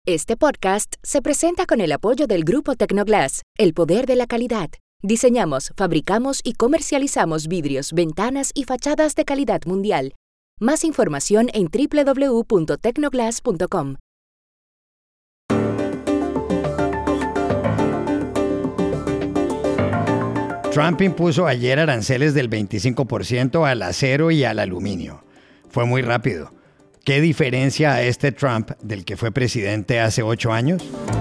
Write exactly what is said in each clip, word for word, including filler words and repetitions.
Este podcast se presenta con el apoyo del Grupo Tecnoglass, el poder de la calidad. Diseñamos, fabricamos y comercializamos vidrios, ventanas y fachadas de calidad mundial. Más información en doble u doble u doble u punto tecnoglass punto com. Trump impuso ayer aranceles del veinticinco por ciento al acero y al aluminio. Fue muy rápido. ¿Qué diferencia a este Trump del que fue presidente hace ocho años?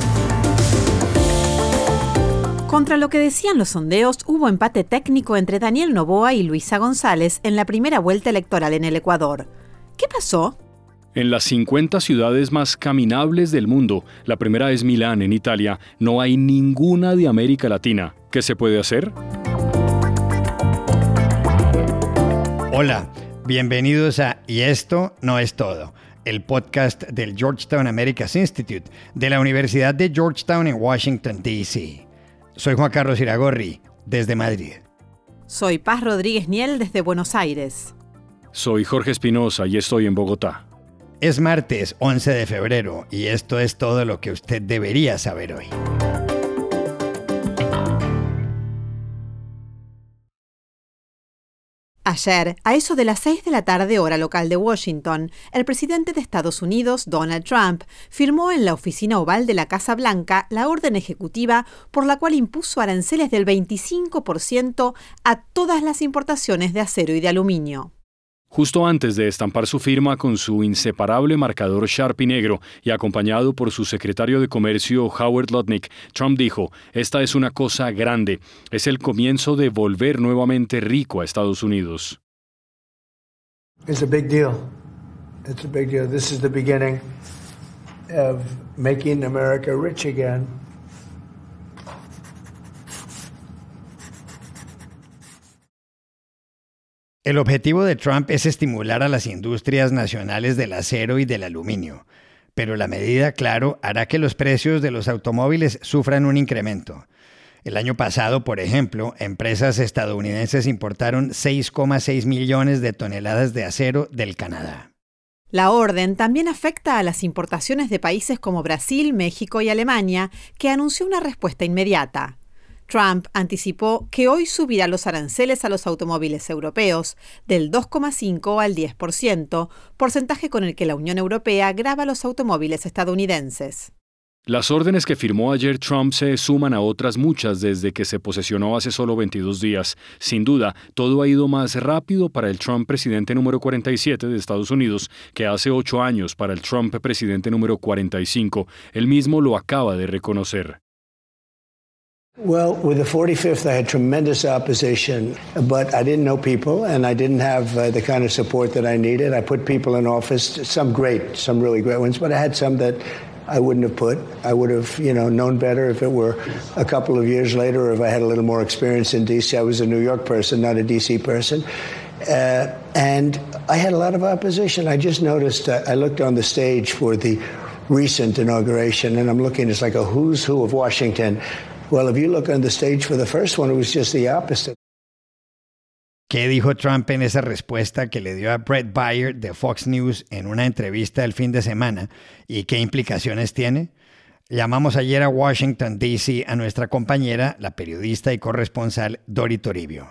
Contra lo que decían los sondeos, hubo empate técnico entre Daniel Noboa y Luisa González en la primera vuelta electoral en el Ecuador. ¿Qué pasó? En las cincuenta ciudades más caminables del mundo, la primera es Milán, en Italia, no hay ninguna de América Latina. ¿Qué se puede hacer? Hola, bienvenidos a Y esto no es todo, el podcast del Georgetown Americas Institute de la Universidad de Georgetown en Washington, D C Soy Juan Carlos Iragorri, desde Madrid. Soy Paz Rodríguez Niel, desde Buenos Aires. Soy Jorge Espinosa y estoy en Bogotá. Es martes once de febrero y esto es todo lo que usted debería saber hoy. Ayer, a eso de las seis de la tarde hora local de Washington, el presidente de Estados Unidos, Donald Trump, firmó en la oficina oval de la Casa Blanca la orden ejecutiva por la cual impuso aranceles del veinticinco por ciento a todas las importaciones de acero y de aluminio. Justo antes de estampar su firma con su inseparable marcador Sharpie negro y acompañado por su secretario de Comercio Howard Lutnick, Trump dijo: "Esta es una cosa grande, es el comienzo de volver nuevamente rico a Estados Unidos." It's a big deal. It's a big deal. This is the beginning of making America rich again. El objetivo de Trump es estimular a las industrias nacionales del acero y del aluminio, pero la medida, claro, hará que los precios de los automóviles sufran un incremento. El año pasado, por ejemplo, empresas estadounidenses importaron seis coma seis millones de toneladas de acero del Canadá. La orden también afecta a las importaciones de países como Brasil, México y Alemania, que anunció una respuesta inmediata. Trump anticipó que hoy subirá los aranceles a los automóviles europeos del dos coma cinco al diez por ciento, porcentaje con el que la Unión Europea grava los automóviles estadounidenses. Las órdenes que firmó ayer Trump se suman a otras muchas desde que se posesionó hace solo veintidós días. Sin duda, todo ha ido más rápido para el Trump presidente número cuarenta y siete de Estados Unidos que hace ocho años para el Trump presidente número cuarenta y cinco. Él mismo lo acaba de reconocer. Well, with the forty-fifth, I had tremendous opposition, but I didn't know people, and I didn't have uh, the kind of support that I needed. I put people in office, some great, some really great ones, but I had some that I wouldn't have put. I would have, you know, known better if it were a couple of years later, or if I had a little more experience in D C. I was a New York person, not a D C person. Uh, and I had a lot of opposition. I just noticed, uh, I looked on the stage for the recent inauguration, and I'm looking, it's like a who's who of Washington. Well, if you look on the stage for the first one, it was just the opposite. ¿Qué dijo Trump en esa respuesta que le dio a Bret Baier de Fox News en una entrevista el fin de semana? ¿Y qué implicaciones tiene? Llamamos ayer a Washington, D C a nuestra compañera, la periodista y corresponsal Dori Toribio.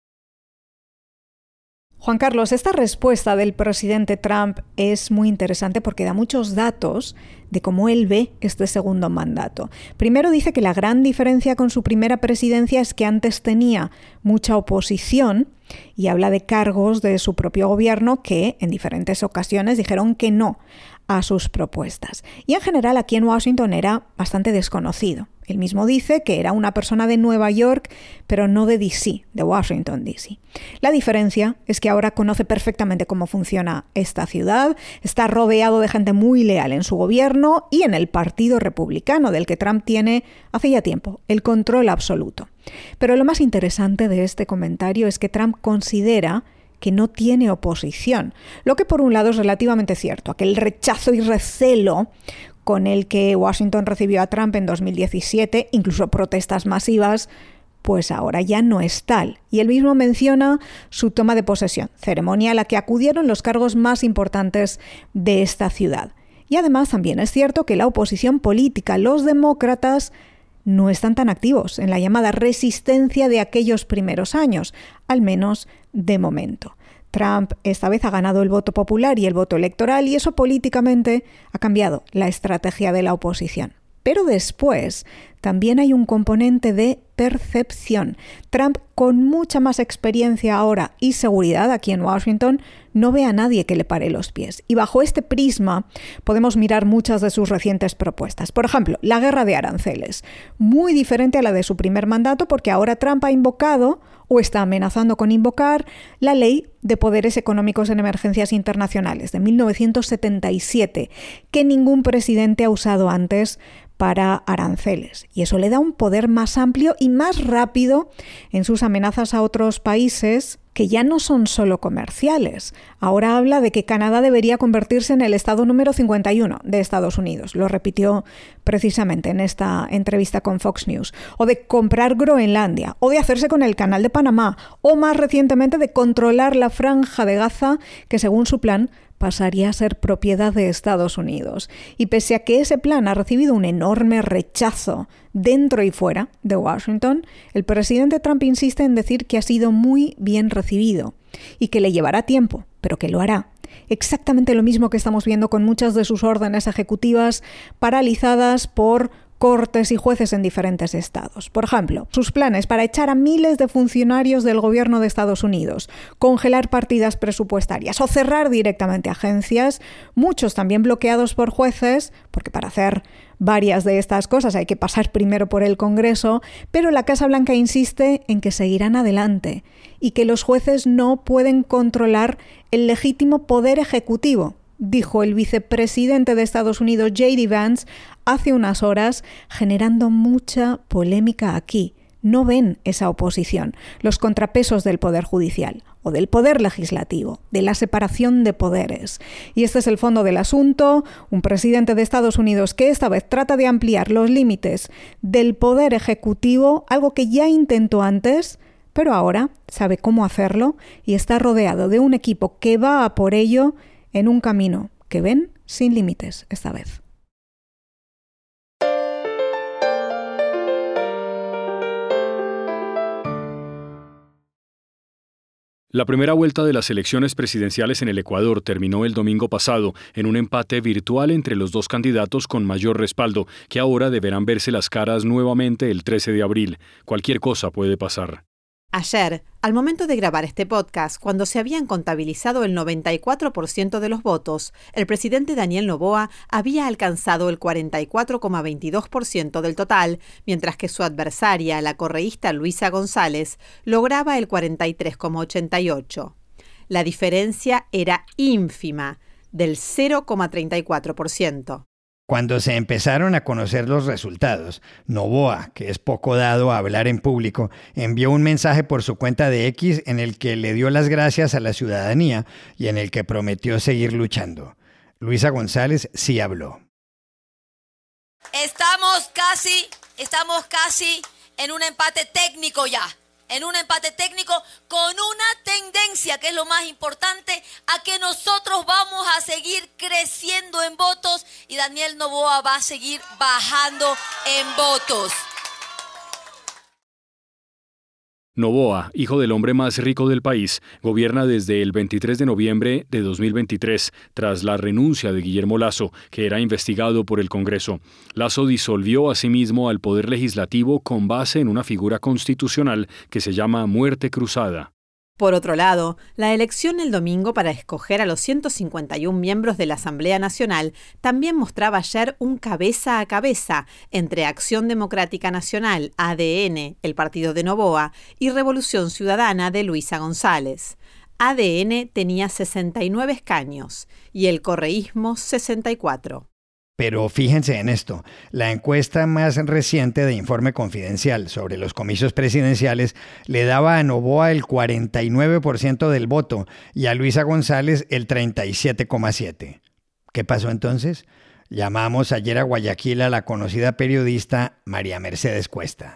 Juan Carlos, esta respuesta del presidente Trump es muy interesante porque da muchos datos de cómo él ve este segundo mandato. Primero dice que la gran diferencia con su primera presidencia es que antes tenía mucha oposición y habla de cargos de su propio gobierno que en diferentes ocasiones dijeron que no a sus propuestas. Y en general aquí en Washington era bastante desconocido. Él mismo dice que era una persona de Nueva York, pero no de D C, de Washington, D C. La diferencia es que ahora conoce perfectamente cómo funciona esta ciudad, está rodeado de gente muy leal en su gobierno y en el Partido Republicano, del que Trump tiene hace ya tiempo el control absoluto. Pero lo más interesante de este comentario es que Trump considera que no tiene oposición, lo que por un lado es relativamente cierto. Aquel rechazo y recelo con el que Washington recibió a Trump en dos mil diecisiete, incluso protestas masivas, pues ahora ya no es tal. Y él mismo menciona su toma de posesión, ceremonia a la que acudieron los cargos más importantes de esta ciudad. Y además también es cierto que la oposición política, los demócratas, no están tan activos en la llamada resistencia de aquellos primeros años, al menos de momento. Trump esta vez ha ganado el voto popular y el voto electoral y eso políticamente ha cambiado la estrategia de la oposición. Pero después también hay un componente de percepción. Trump, con mucha más experiencia ahora y seguridad aquí en Washington, no ve a nadie que le pare los pies. Y bajo este prisma podemos mirar muchas de sus recientes propuestas. Por ejemplo, la guerra de aranceles. Muy diferente a la de su primer mandato porque ahora Trump ha invocado o está amenazando con invocar la Ley de Poderes Económicos en Emergencias Internacionales de mil novecientos setenta y siete, que ningún presidente ha usado antes para aranceles. Y eso le da un poder más amplio y más rápido en sus amenazas a otros países que ya no son solo comerciales. Ahora habla de que Canadá debería convertirse en el estado número cincuenta y uno de Estados Unidos. Lo repitió precisamente en esta entrevista con Fox News. O de comprar Groenlandia, o de hacerse con el Canal de Panamá, o más recientemente de controlar la Franja de Gaza, que según su plan pasaría a ser propiedad de Estados Unidos. Y pese a que ese plan ha recibido un enorme rechazo dentro y fuera de Washington, el presidente Trump insiste en decir que ha sido muy bien recibido y que le llevará tiempo, pero que lo hará. Exactamente lo mismo que estamos viendo con muchas de sus órdenes ejecutivas paralizadas por cortes y jueces en diferentes estados. Por ejemplo, sus planes para echar a miles de funcionarios del gobierno de Estados Unidos, congelar partidas presupuestarias o cerrar directamente agencias, muchos también bloqueados por jueces, porque para hacer varias de estas cosas hay que pasar primero por el Congreso, pero la Casa Blanca insiste en que seguirán adelante y que los jueces no pueden controlar el legítimo poder ejecutivo, dijo el vicepresidente de Estados Unidos, J D Vance, hace unas horas, generando mucha polémica aquí. No ven esa oposición, los contrapesos del poder judicial o del poder legislativo, de la separación de poderes. Y este es el fondo del asunto, un presidente de Estados Unidos que esta vez trata de ampliar los límites del poder ejecutivo, algo que ya intentó antes, pero ahora sabe cómo hacerlo y está rodeado de un equipo que va a por ello en un camino que ven sin límites esta vez. La primera vuelta de las elecciones presidenciales en el Ecuador terminó el domingo pasado en un empate virtual entre los dos candidatos con mayor respaldo, que ahora deberán verse las caras nuevamente el trece de abril. Cualquier cosa puede pasar. Ayer, al momento de grabar este podcast, cuando se habían contabilizado el noventa y cuatro por ciento de los votos, el presidente Daniel Noboa había alcanzado el cuarenta y cuatro coma veintidós por ciento del total, mientras que su adversaria, la correísta Luisa González, lograba el cuarenta y tres coma ochenta y ocho por ciento. La diferencia era ínfima, del cero coma treinta y cuatro por ciento. Cuando se empezaron a conocer los resultados, Noboa, que es poco dado a hablar en público, envió un mensaje por su cuenta de X en el que le dio las gracias a la ciudadanía y en el que prometió seguir luchando. Luisa González sí habló. Estamos casi, estamos casi en un empate técnico ya. En un empate técnico con una tendencia, que es lo más importante, a que nosotros vamos a seguir creciendo en votos y Daniel Noboa va a seguir bajando en votos. Noboa, hijo del hombre más rico del país, gobierna desde el veintitrés de noviembre de dos mil veintitrés, tras la renuncia de Guillermo Lasso, que era investigado por el Congreso. Lasso disolvió asimismo al Poder Legislativo con base en una figura constitucional que se llama muerte cruzada. Por otro lado, la elección el domingo para escoger a los ciento cincuenta y uno miembros de la Asamblea Nacional también mostraba ayer un cabeza a cabeza entre Acción Democrática Nacional, A D N, el partido de Noboa, y Revolución Ciudadana de Luisa González. A D N tenía sesenta y nueve escaños y el correísmo sesenta y cuatro. Pero fíjense en esto, la encuesta más reciente de Informe Confidencial sobre los comicios presidenciales le daba a Noboa el cuarenta y nueve por ciento del voto y a Luisa González el treinta y siete coma siete por ciento. ¿Qué pasó entonces? Llamamos ayer a Guayaquil a la conocida periodista María Mercedes Cuesta.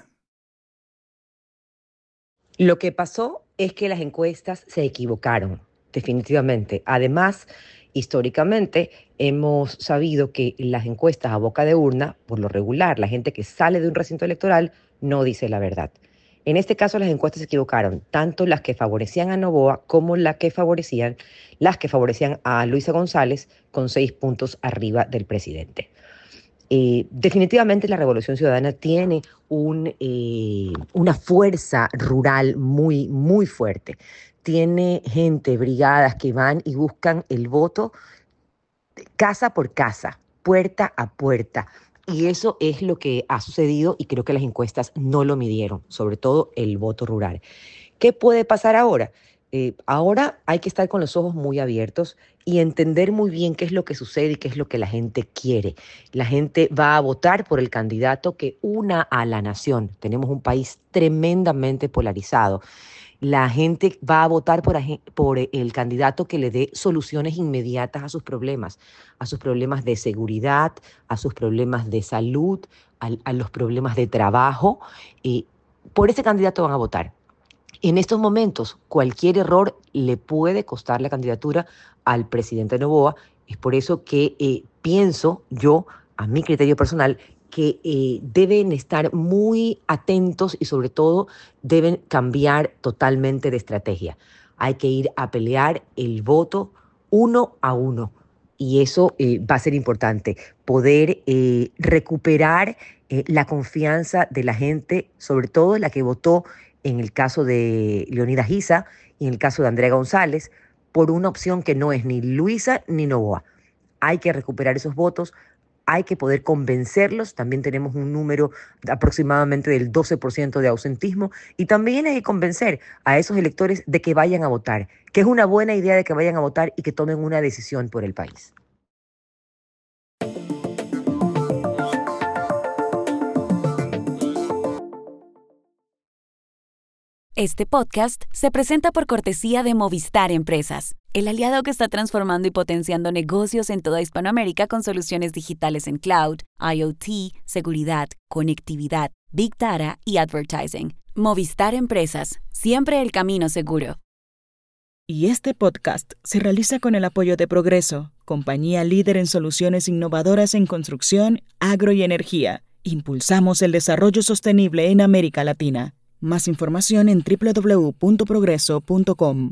Lo que pasó es que las encuestas se equivocaron, definitivamente. Además, Históricamente hemos sabido que las encuestas a boca de urna, por lo regular, la gente que sale de un recinto electoral no dice la verdad. En este caso las encuestas se equivocaron, tanto las que favorecían a Noboa como las que favorecían, las que favorecían a Luisa González con seis puntos arriba del presidente. Eh, definitivamente la Revolución Ciudadana tiene un, eh, una fuerza rural muy, muy fuerte. Tiene gente, brigadas que van y buscan el voto casa por casa, puerta a puerta. Y eso es lo que ha sucedido y creo que las encuestas no lo midieron, sobre todo el voto rural. ¿Qué puede pasar ahora? Eh, ahora hay que estar con los ojos muy abiertos y entender muy bien qué es lo que sucede y qué es lo que la gente quiere. La gente va a votar por el candidato que una a la nación. Tenemos un país tremendamente polarizado. La gente va a votar por, por el candidato que le dé soluciones inmediatas a sus problemas, a sus problemas de seguridad, a sus problemas de salud, a, a los problemas de trabajo. Y por ese candidato van a votar. En estos momentos, cualquier error le puede costar la candidatura al presidente Noboa. Es por eso que eh, pienso yo, a mi criterio personal, que eh, deben estar muy atentos y sobre todo deben cambiar totalmente de estrategia. Hay que ir a pelear el voto uno a uno y eso eh, va a ser importante, poder eh, recuperar eh, la confianza de la gente, sobre todo la que votó en el caso de Leonidas Giza y en el caso de Andrea González, por una opción que no es ni Luisa ni Noboa. Hay que recuperar esos votos. Hay que poder convencerlos, también tenemos un número aproximadamente del doce por ciento de ausentismo y también hay que convencer a esos electores de que vayan a votar, que es una buena idea de que vayan a votar y que tomen una decisión por el país. Este podcast se presenta por cortesía de Movistar Empresas, el aliado que está transformando y potenciando negocios en toda Hispanoamérica con soluciones digitales en cloud, IoT, seguridad, conectividad, Big Data y advertising. Movistar Empresas, siempre el camino seguro. Y este podcast se realiza con el apoyo de Progreso, compañía líder en soluciones innovadoras en construcción, agro y energía. Impulsamos el desarrollo sostenible en América Latina. Más información en doble u doble u doble u punto progreso punto com.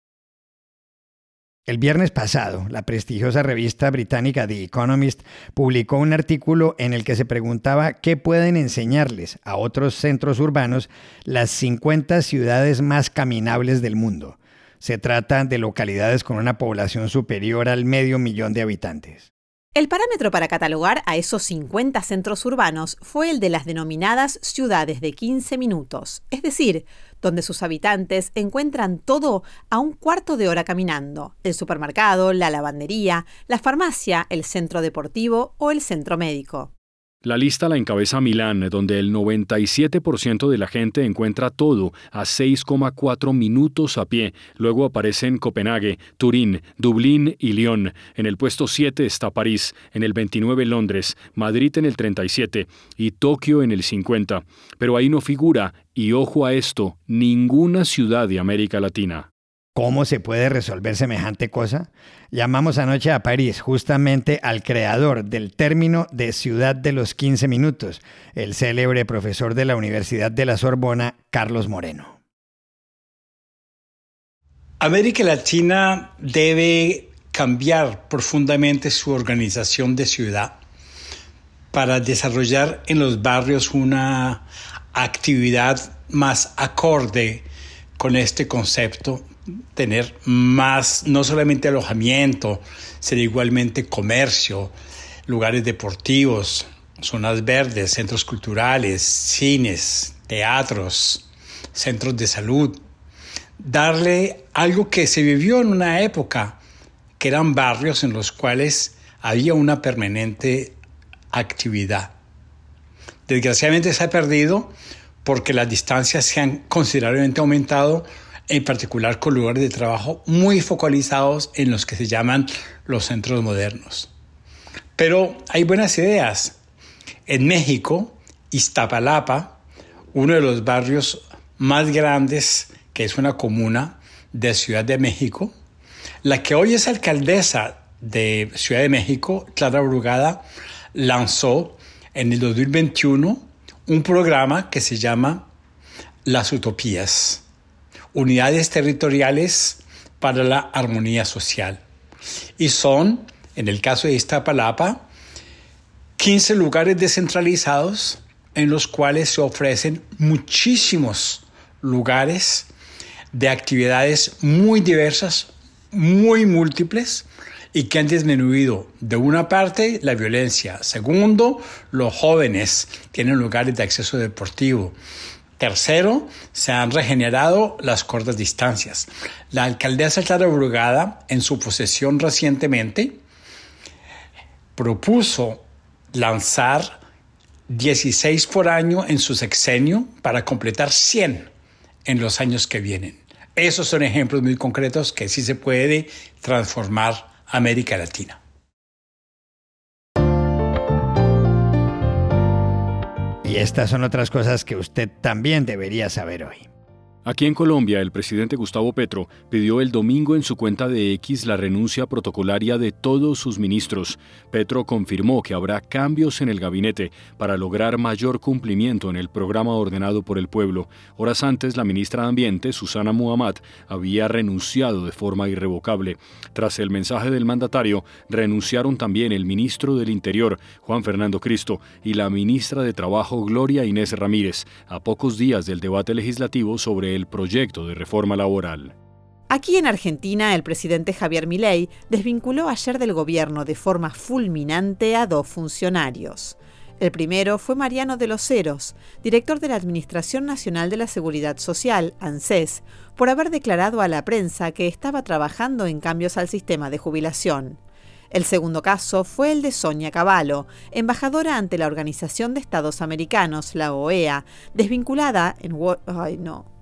El viernes pasado, la prestigiosa revista británica The Economist publicó un artículo en el que se preguntaba qué pueden enseñarles a otros centros urbanos las cincuenta ciudades más caminables del mundo. Se trata de localidades con una población superior al medio millón de habitantes. El parámetro para catalogar a esos cincuenta centros urbanos fue el de las denominadas ciudades de quince minutos, es decir, donde sus habitantes encuentran todo a un cuarto de hora caminando: el supermercado, la lavandería, la farmacia, el centro deportivo o el centro médico. La lista la encabeza Milán, donde el noventa y siete por ciento de la gente encuentra todo a seis coma cuatro minutos a pie. Luego aparecen Copenhague, Turín, Dublín y Lyon. En el puesto siete está París, en el veintinueve Londres, Madrid en el treinta y siete y Tokio en el cincuenta. Pero ahí no figura, y ojo a esto, ninguna ciudad de América Latina. ¿Cómo se puede resolver semejante cosa? Llamamos anoche a París justamente al creador del término de ciudad de los quince minutos, el célebre profesor de la Universidad de la Sorbona, Carlos Moreno. América Latina debe cambiar profundamente su organización de ciudad para desarrollar en los barrios una actividad más acorde con este concepto. Tener más, no solamente alojamiento, sino igualmente comercio, lugares deportivos, zonas verdes, centros culturales, cines, teatros, centros de salud. Darle algo que se vivió en una época, que eran barrios en los cuales había una permanente actividad. Desgraciadamente se ha perdido porque las distancias se han considerablemente aumentado, en particular con lugares de trabajo muy focalizados en los que se llaman los centros modernos. Pero hay buenas ideas. En México, Iztapalapa, uno de los barrios más grandes, que es una comuna de Ciudad de México, la que hoy es alcaldesa de Ciudad de México, Clara Brugada, lanzó en el dos mil veintiuno un programa que se llama Las Utopías, Unidades Territoriales para la Armonía Social. Y son, en el caso de Iztapalapa, quince lugares descentralizados en los cuales se ofrecen muchísimos lugares de actividades muy diversas, muy múltiples, y que han disminuido, de una parte, la violencia. Segundo, los jóvenes tienen lugares de acceso deportivo. Tercero, se han regenerado las cortas distancias. La alcaldesa Clara Brugada, en su posesión recientemente, propuso lanzar dieciséis por año en su sexenio para completar cien en los años que vienen. Esos son ejemplos muy concretos que sí se puede transformar América Latina. Y estas son otras cosas que usted también debería saber hoy. Aquí en Colombia, el presidente Gustavo Petro pidió el domingo en su cuenta de X la renuncia protocolaria de todos sus ministros. Petro confirmó que habrá cambios en el gabinete para lograr mayor cumplimiento en el programa ordenado por el pueblo. Horas antes, la ministra de Ambiente, Susana Muhammad, había renunciado de forma irrevocable. Tras el mensaje del mandatario, renunciaron también el ministro del Interior, Juan Fernando Cristo, y la ministra de Trabajo, Gloria Inés Ramírez, a pocos días del debate legislativo sobre el proyecto de reforma laboral. Aquí en Argentina, el presidente Javier Milei desvinculó ayer del gobierno de forma fulminante a dos funcionarios. El primero fue Mariano de los Heros, director de la Administración Nacional de la Seguridad Social, ANSES, por haber declarado a la prensa que estaba trabajando en cambios al sistema de jubilación. El segundo caso fue el de Sonia Cavallo, embajadora ante la Organización de Estados Americanos, la O E A, desvinculada en... Ay, no.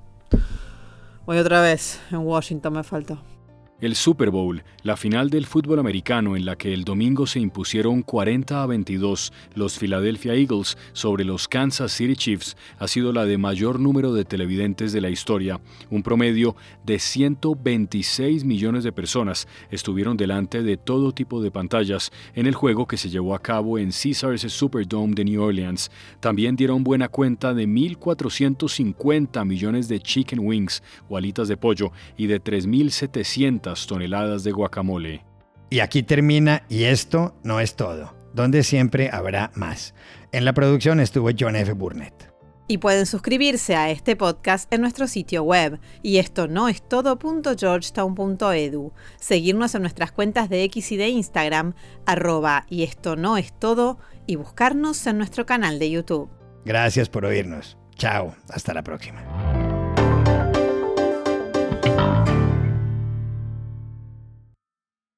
Voy otra vez. En Washington me faltó. El Super Bowl, la final del fútbol americano en la que el domingo se impusieron cuarenta a veintidós los Philadelphia Eagles sobre los Kansas City Chiefs, ha sido la de mayor número de televidentes de la historia. Un promedio de ciento veintiséis millones de personas estuvieron delante de todo tipo de pantallas en el juego que se llevó a cabo en Caesars Superdome de New Orleans. También dieron buena cuenta de mil cuatrocientos cincuenta millones de chicken wings o alitas de pollo y de tres mil setecientas toneladas de guacamole. Y aquí termina Y esto no es todo, donde siempre habrá más. En la producción estuvo John F. Burnett. Y pueden suscribirse a este podcast en nuestro sitio web, y esto no es todo punto georgetown punto edu. Seguirnos en nuestras cuentas de X y de Instagram, arroba y esto no es todo, y buscarnos en nuestro canal de YouTube. Gracias por oírnos. Chao, hasta la próxima.